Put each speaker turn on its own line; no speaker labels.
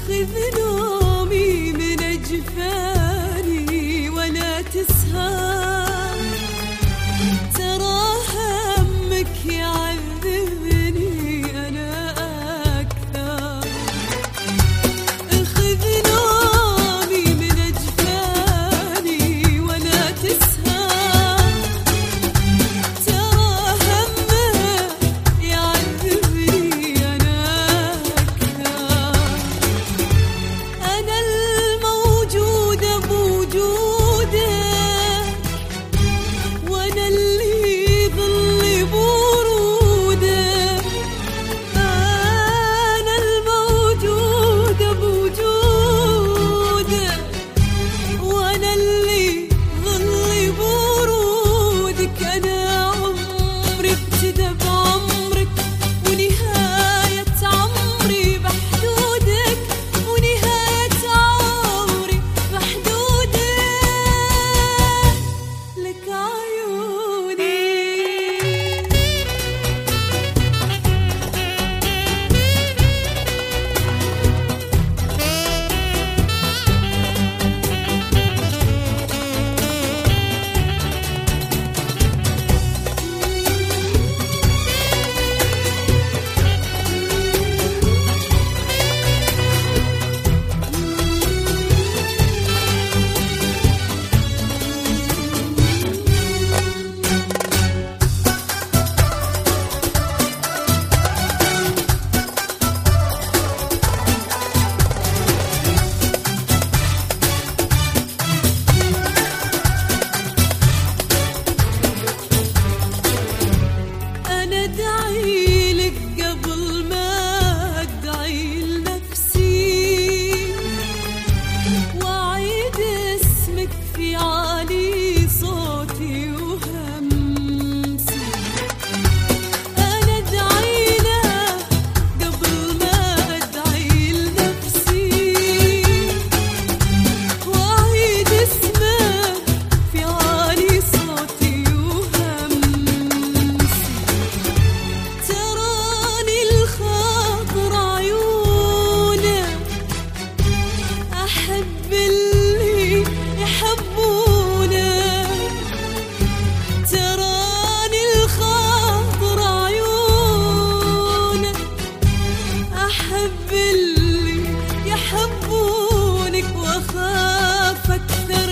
خذ نومي من أجفاني ولا تسهر، ترى همك يعذبني أنا أكثر. خذ نومي من أجفاني ولا تسهر، ترى همك يعذبني أنا أكثر. أنا الموجودة بوجودك، وأنا اللي ظل برودك. أنا الموجودة بوجودك، وأنا اللي ظل برودك. أنا عمري ابتدى بعمرك، ونهاية عمري بحدودك، ونهاية عمري بحدودك. لك عيوني أنا أدعي لك قبل ما أدعي لنفسي، وأعيد اسمك في عالي صوتي وهمسي. أنا أدعي لك قبل ما أدعي لنفسي، وأعيد اسمك في عالي صوتي وهمسي. تراني الخاطر عيونك، أحب اللي يحبونك. تراني الخاطر عيونك، أحب اللي يحبونك، وأخاف أكثر